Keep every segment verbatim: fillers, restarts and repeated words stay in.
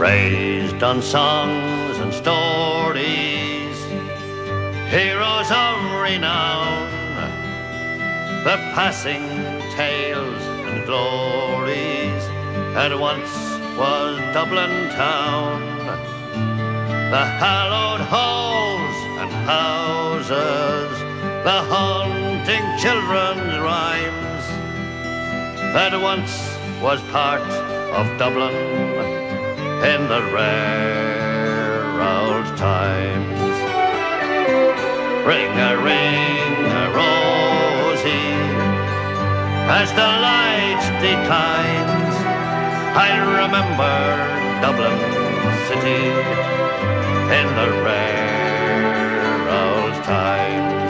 raised on songs and stories, heroes of renown, the passing tales and glories that once was Dublin town. The hallowed halls and houses, the haunting children's rhymes, that once was part of Dublin in the rare old times. Ring a ring a rosy, as the light declines, I remember Dublin city in the rare old times.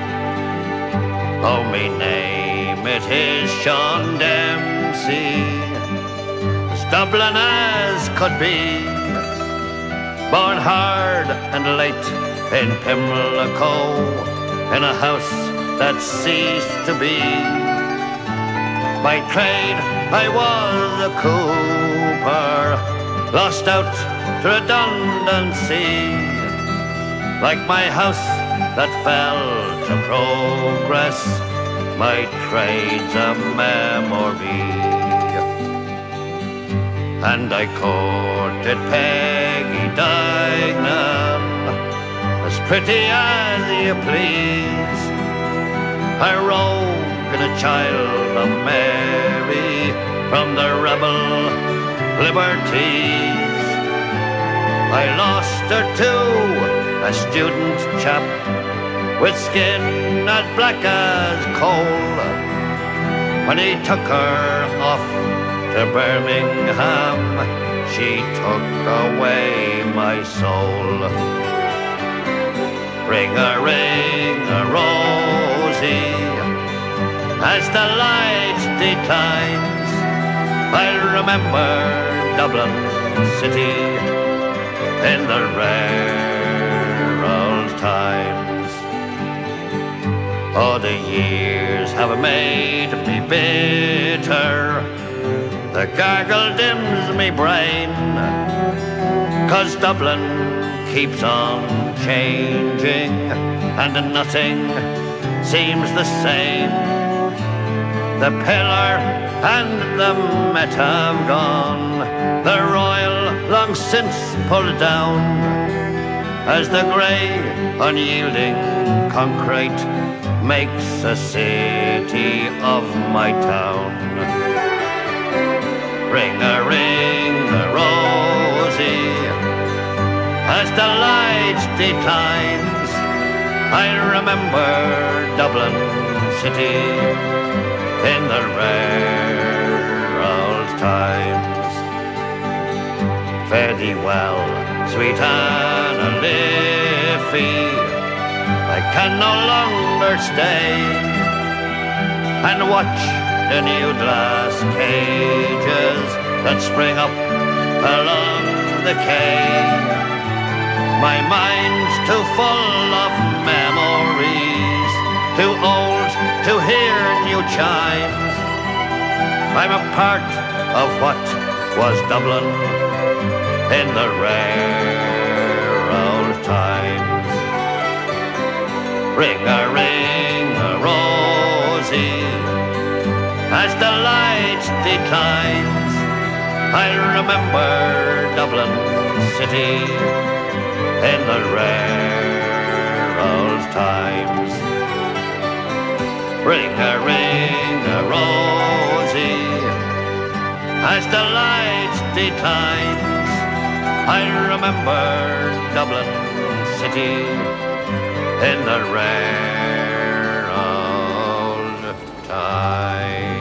Oh, me name it is Sean Dempsey, as Dublin as could be, born hard and late in Pimlico, in a house that ceased to be. By trade I was a cooper, lost out to redundancy, like my house that fell to progress, my trade's a memory. And I courted Peggy Dignan, as pretty as you please, a rogue and a child of Mary from the rebel liberties. I lost her to a student chap with skin as black as coal, when he took her off to Birmingham, she took away my soul. Ring a ring a rosy, as the light declines, I remember Dublin city in the rare old times. Oh, the years have made me bitter, the gargle dims me brain, 'cause Dublin keeps on changing and nothing seems the same. The pillar and the Met have gone, the Royal long since pulled down, as the grey unyielding concrete makes a city of my town. Ring a ring a rosy, as the light declines, I remember Dublin city in the rare old times. Fare thee well, sweet Anna Liffey, I can no longer stay and watch the new glass cages that spring up along the quay. My mind's too full of memories, too old to hear new chimes. I'm a part of what was Dublin in the rare old times. Ring a ring a rosy, as the light declines, I remember Dublin city in the rare old times. Ring a ring a rosy, as the light declines, I remember Dublin city in the rare old times.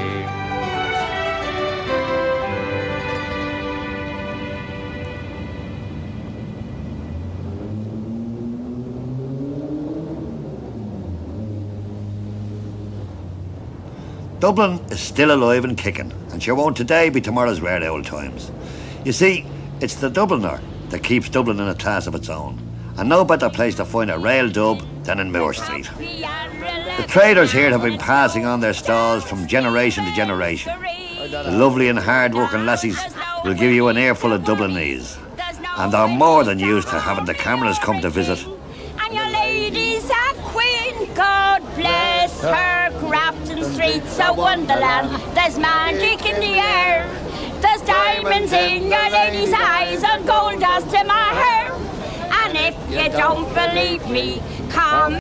Dublin is still alive and kicking, and sure won't today be tomorrow's rare old times. You see, it's the Dubliner that keeps Dublin in a class of its own, and no better place to find a rail dub than in Moore Street. The traders here have been passing on their stalls from generation to generation. The lovely and hard-working lassies will give you an earful of Dublinese. And they're more than used to having the cameras come to visit. And your lady's a queen, God bless her. Grafton Street's a wonderland. There's magic in the air. There's diamonds in your lady's eyes and gold dust in my hair. And if you don't believe me, come